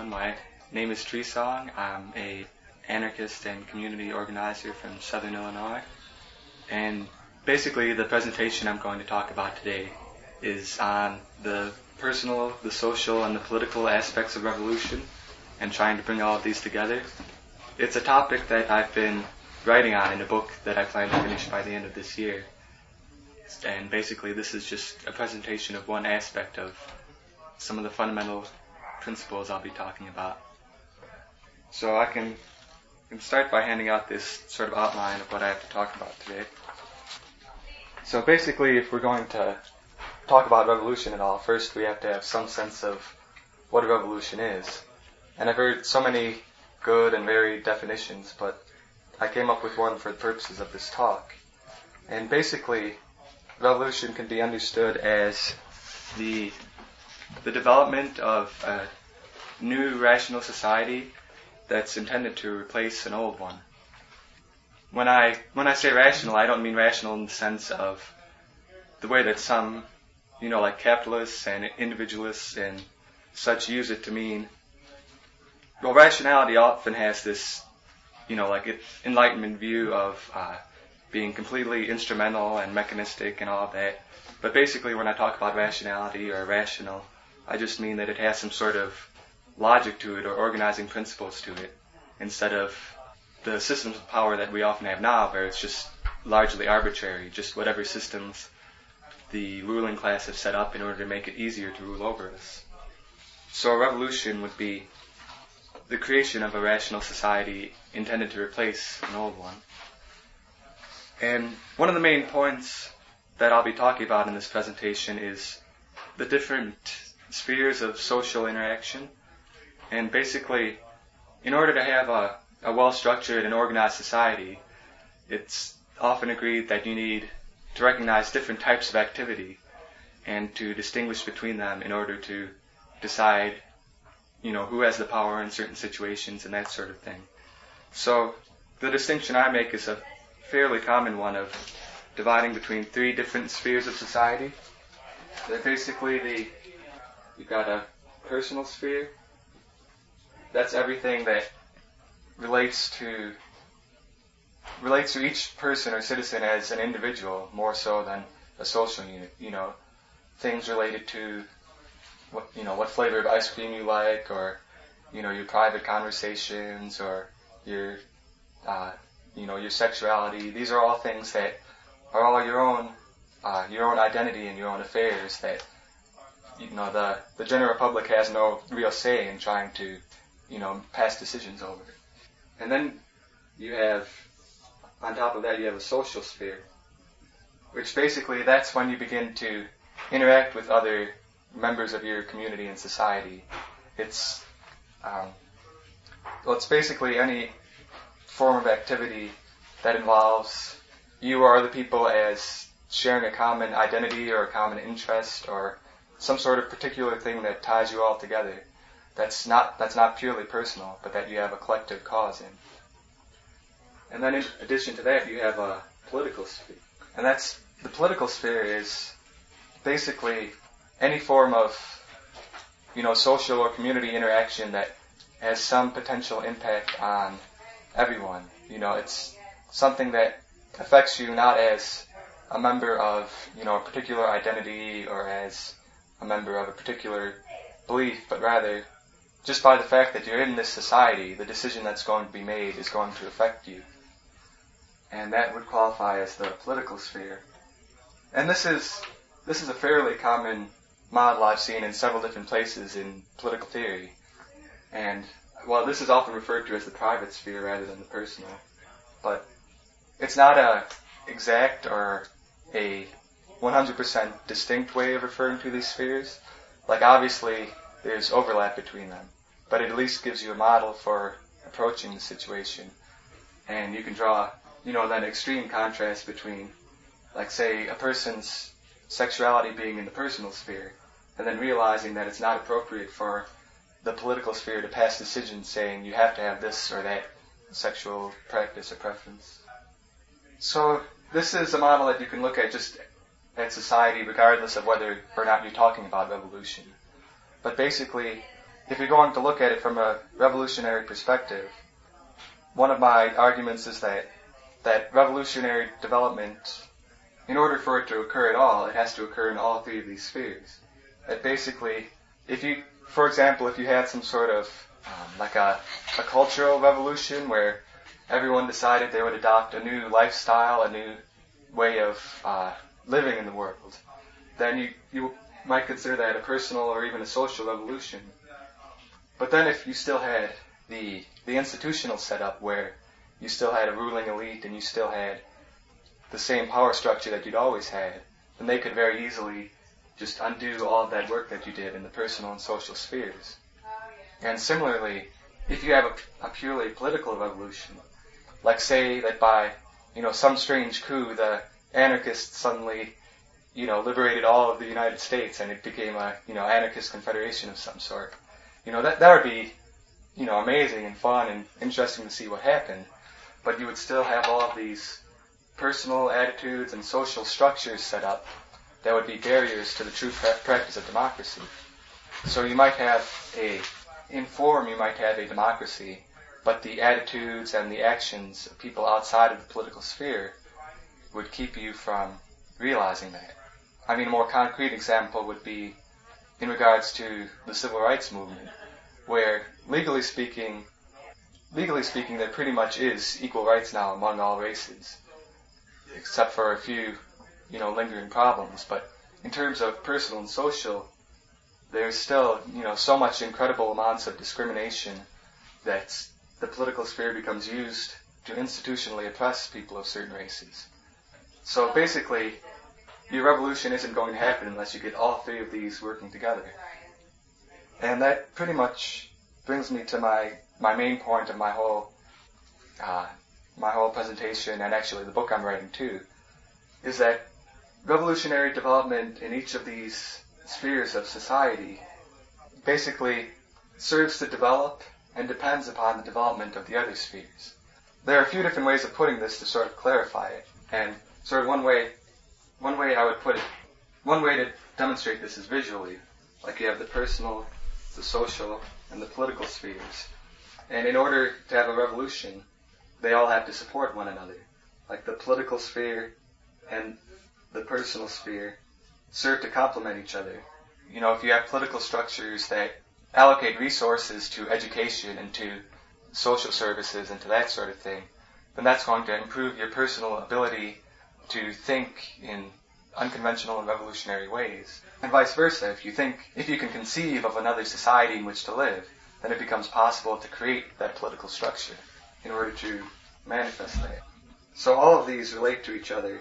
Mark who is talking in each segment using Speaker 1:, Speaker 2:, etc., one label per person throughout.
Speaker 1: everyone. My name is Treesong. I'm a anarchist and community organizer from Southern Illinois. And basically the presentation I'm going to talk about today is on the personal, the social, and the political aspects of revolution and trying to bring all of these together. It's a topic that I've been writing on in a book that I plan to finish by the end of this year. And basically this is just a presentation of one aspect of some of the fundamental principles I'll be talking about. So I can start by handing out this sort of outline of what I have to talk about today. So basically, if we're going to talk about revolution at all, first we have to have some sense of what a revolution is. And I've heard so many good and varied definitions, but I came up with one for the purposes of this talk. And basically, revolution can be understood as the development of a new rational society that's intended to replace an old one. When I say rational, I don't mean rational in the sense of the way that some, like capitalists and individualists and such use it to mean. Well, rationality often has this, enlightenment view of being completely instrumental and mechanistic and all of that. But basically, when I talk about rationality or rational, I just mean that it has some sort of logic to it or organizing principles to it, instead of the systems of power that we often have now, where it's just largely arbitrary, just whatever systems the ruling class have set up in order to make it easier to rule over us. So a revolution would be the creation of a rational society intended to replace an old one. And one of the main points that I'll be talking about in this presentation is the different spheres of social interaction. And basically, in order to have a well-structured and organized society, it's often agreed that you need to recognize different types of activity and to distinguish between them in order to decide, who has the power in certain situations and that sort of thing. So the distinction I make is a fairly common one of dividing between three different spheres of society. They're basically you've got a personal sphere. That's everything that relates to each person or citizen as an individual, more so than a social unit. Things related to what flavor of ice cream you like, or your private conversations, or your sexuality. These are all things that are all your own identity and your own affairs that the general public has no real say in trying to pass decisions over. And then you have, on top of that, you have a social sphere, which basically that's when you begin to interact with other members of your community and society. It's basically any form of activity that involves you or other people as sharing a common identity or a common interest or some sort of particular thing that ties you all together. That's not purely personal, but that you have a collective cause in. And then in addition to that, you have a political sphere. And the political sphere is basically any form of, social or community interaction that has some potential impact on everyone. It's something that affects you not as a member of, a particular identity or as a member of a particular belief, but rather just by the fact that you're in this society, the decision that's going to be made is going to affect you. And that would qualify as the political sphere. And this is a fairly common model I've seen in several different places in political theory. And while this is often referred to as the private sphere rather than the personal, but it's not a exact or a 100% distinct way of referring to these spheres. Like obviously there's overlap between them, but it at least gives you a model for approaching the situation. And you can draw, that extreme contrast between, like say, a person's sexuality being in the personal sphere, and then realizing that it's not appropriate for the political sphere to pass decisions saying you have to have this or that sexual practice or preference. So this is a model that you can look at just at society regardless of whether or not you're talking about revolution. But basically,
Speaker 2: if you're going to look at it from a revolutionary perspective, one of my arguments is that revolutionary development, in order for it to occur at all, it has to occur in all three of these spheres. That basically, for example, if you had some sort of like a cultural revolution where everyone decided they would adopt a new lifestyle, a new way of living in the world, then you might consider that a personal or even a social revolution. But then if you still had the institutional setup where you still had a ruling elite and you still had the same power structure that you'd always had, then they could very easily just undo all of that work that you did in the personal and social spheres. And similarly, if you have a purely political revolution, like say that by some strange coup the anarchists suddenly liberated all of the United States and it became a anarchist confederation of some sort, that would be amazing and fun and interesting to see what happened. But you would still have all of these personal attitudes and social structures set up that would be barriers to the true practice of democracy. So you might have in form, you might have a democracy, but the attitudes and the actions of people outside of the political sphere would keep you from realizing that. I mean, a more concrete example would be in regards to the civil rights movement, where legally speaking, there pretty much is equal rights now among all races, except for a few, lingering problems. But in terms of personal and social, there's still, so much incredible amounts of discrimination that the political sphere becomes used to institutionally oppress people of certain races. So basically, your revolution isn't going to happen unless you get all three of these working together. And that pretty much brings me to my main point of my whole presentation, and actually the book I'm writing too, is that revolutionary development in each of these spheres of society basically serves to develop and depends upon the development of the other spheres. There are a few different ways of putting this to sort of clarify it, and sort of one way I would put it, one way to demonstrate this is visually. Like you have the personal, the social, and the political spheres. And in order to have a revolution, they all have to support one another. Like the political sphere and the personal sphere serve to complement each other. If you have political structures that allocate resources to education and to social services and to that sort of thing, then that's going to improve your personal ability to think in unconventional and revolutionary ways. And vice versa, if you can conceive of another society in which to live, then it becomes possible to create that political structure in order to manifest that. So all of these relate to each other.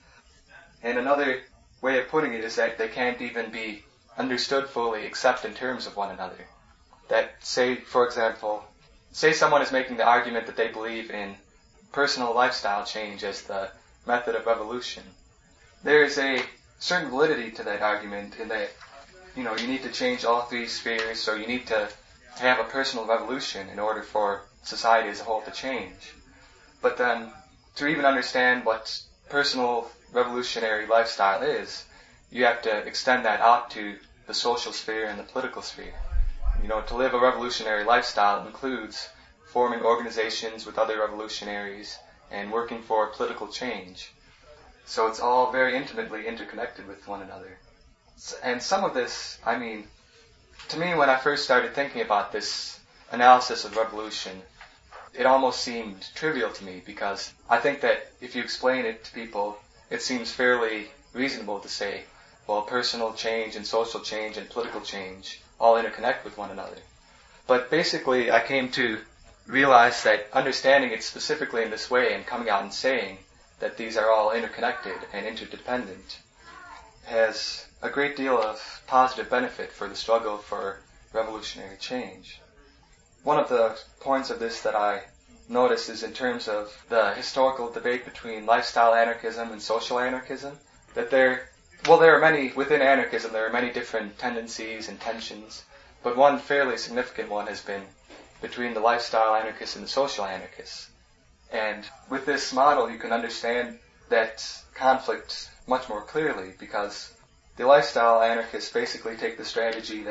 Speaker 2: And another way of putting it is that they can't even be understood fully except in terms of one another. That, for example, someone is making the argument that they believe in personal lifestyle change as the method of revolution. There is a certain validity to that argument in that, you need to change all three spheres, so you need to have a personal revolution in order for society as a whole to change. But then, to even understand what personal revolutionary lifestyle is, you have to extend that out to the social sphere and the political sphere. To live a revolutionary lifestyle includes forming organizations with other revolutionaries and working for political change. So it's all very intimately interconnected with one another. And some of this, to me, when I first started thinking about this analysis of revolution, it almost seemed trivial to me, because I think that if you explain it to people, it seems fairly reasonable to say, well, personal change and social change and political change all interconnect with one another. But basically, I came to realize that understanding it specifically in this way and coming out and saying that these are all interconnected and interdependent has a great deal of positive benefit for the struggle for revolutionary change. One of the points of this that I notice is in terms of the historical debate between lifestyle anarchism and social anarchism, that there are many, within anarchism there are many different tendencies and tensions, but one fairly significant one has been between the lifestyle anarchists and the social anarchists. And with this model you can understand that conflict much more clearly, because the lifestyle anarchists basically take the strategy that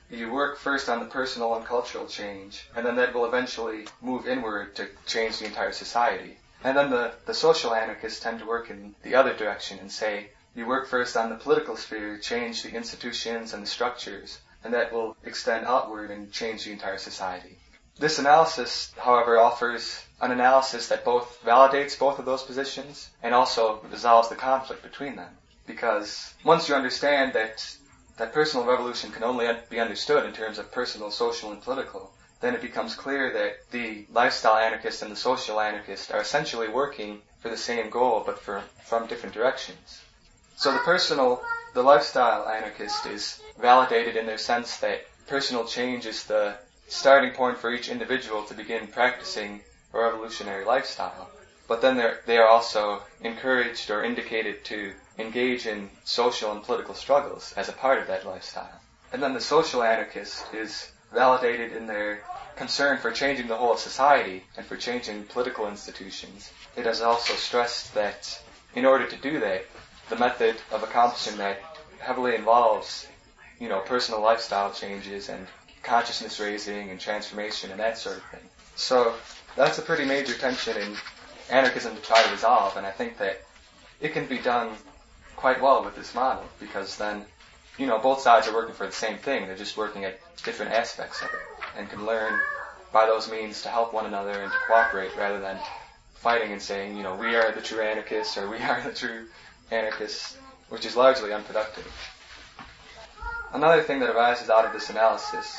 Speaker 2: you work first on the personal and cultural change, and then that will eventually move inward to change the entire society. And then the social anarchists tend to work in the other direction and say, you work first on the political sphere, change the institutions and the structures, and that will extend outward and change the entire society. This analysis, however, offers an analysis that both validates both of those positions and also resolves the conflict between them. Because once you understand that personal revolution can only be understood in terms of personal, social, and political, then it becomes clear that the lifestyle anarchist and the social anarchist are essentially working for the same goal, but from different directions. So the lifestyle anarchist is validated in their sense that personal change is the starting point for each individual to begin practicing a revolutionary lifestyle. But then they are also encouraged or indicated to engage in social and political struggles as a part of that lifestyle. And then the social anarchist is validated in their concern for changing the whole of society and for changing political institutions. It has also stressed that in order to do that, the method of accomplishing that heavily involves, personal lifestyle changes and consciousness raising and transformation and that sort of thing. So that's a pretty major tension in anarchism to try to resolve, and I think that it can be done quite well with this model, because then, both sides are working for the same thing. They're just working at different aspects of it and can learn by those means to help one another and to cooperate rather than fighting and saying, we are the true anarchists or we are the true anarchists, which is largely unproductive. Another thing that arises out of this analysis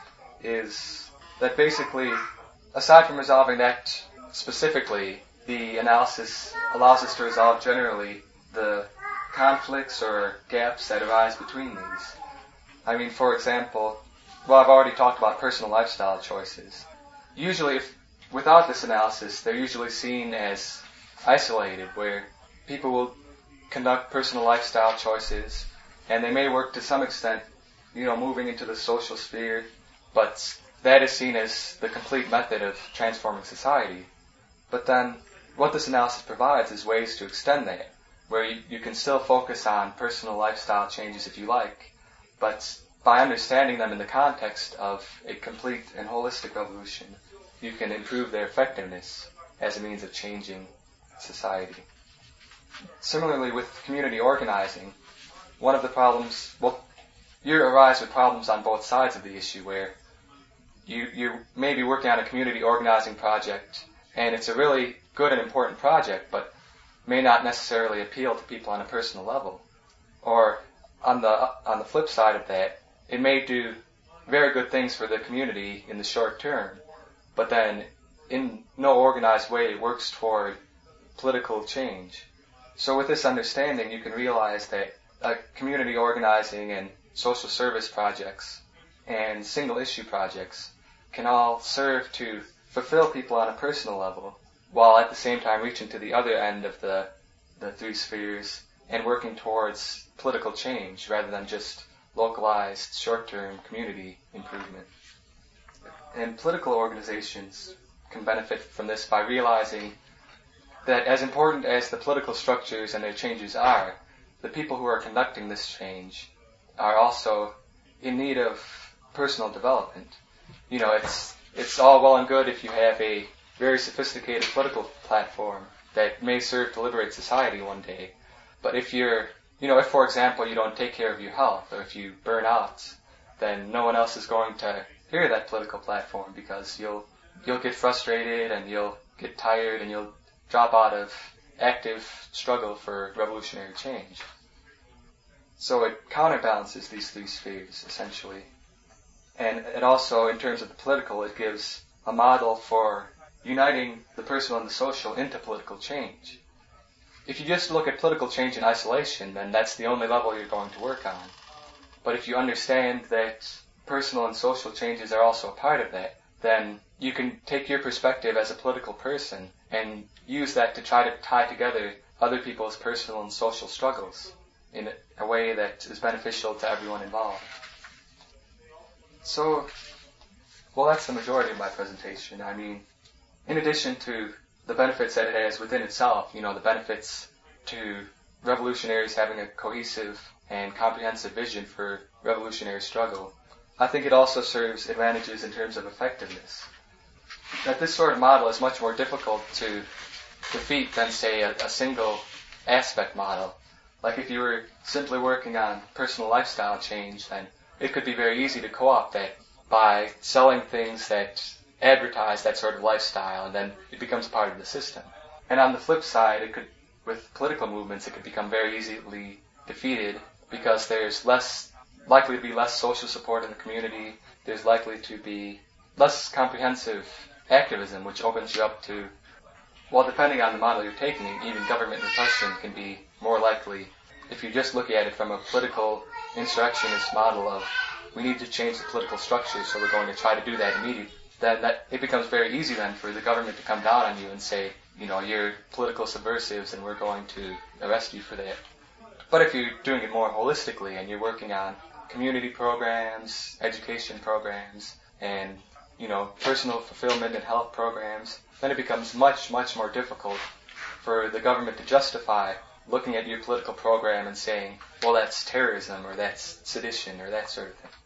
Speaker 2: is that basically, aside from resolving that specifically, the analysis allows us to resolve generally the conflicts or gaps that arise between these. I mean, for example, I've already talked about personal lifestyle choices. Usually, without this analysis, they're usually seen as isolated, where people will conduct personal lifestyle choices, and they may work to some extent, moving into the social sphere, but that is seen as the complete method of transforming society. But then, what this analysis provides is ways to extend that, where you can still focus on personal lifestyle changes if you like, but by understanding them in the context of a complete and holistic revolution, you can improve their effectiveness as a means of changing society. Similarly, with community organizing, one of the problems, you arise with problems on both sides of the issue, where you may be working on a community organizing project, and it's a really good and important project, but may not necessarily appeal to people on a personal level. Or on the flip side of that, it may do very good things for the community in the short term, but then in no organized way works toward political change. So with this understanding, you can realize that community organizing and social service projects and single issue projects can all serve to fulfill people on a personal level, while at the same time reaching to the other end of the three spheres and working towards political change rather than just localized short-term community improvement. And political organizations can benefit from this by realizing that as important as the political structures and their changes are, the people who are conducting this change are also in need of personal development. It's all well and good if you have a very sophisticated political platform that may serve to liberate society one day. But if if for example you don't take care of your health, or if you burn out, then no one else is going to hear that political platform, because you'll get frustrated and you'll get tired and you'll drop out of active struggle for revolutionary change. So it counterbalances these three spheres, essentially. And it also, in terms of the political, it gives a model for uniting the personal and the social into political change. If you just look at political change in isolation, then that's the only level you're going to work on. But if you understand that personal and social changes are also a part of that, then you can take your perspective as a political person and use that to try to tie together other people's personal and social struggles in a way that is beneficial to everyone involved. So, that's the majority of my presentation. I mean, in addition to the benefits that it has within itself, the benefits to revolutionaries having a cohesive and comprehensive vision for revolutionary struggle, I think it also serves advantages in terms of effectiveness. That this sort of model is much more difficult to defeat than, say, a single aspect model. Like if you were simply working on personal lifestyle change, then it could be very easy to co-opt that by selling things that advertise that sort of lifestyle, and then it becomes part of the system. And on the flip side, with political movements, it could become very easily defeated because there's likely to be less social support in the community. There's likely to be less comprehensive activism, which opens you up to, well, depending on the model you're taking, even government repression can be more likely. If you just look at it from a political insurrectionist model of we need to change the political structure, so we're going to try to do that immediately, then it becomes very easy then for the government to come down on you and say, you're political subversives and we're going to arrest you for that. But if you're doing it more holistically and you're working on community programs, education programs, and personal fulfillment and health programs, then it becomes much, much more difficult for the government to justify looking at your political program and saying, well, that's terrorism or that's sedition or that sort of thing.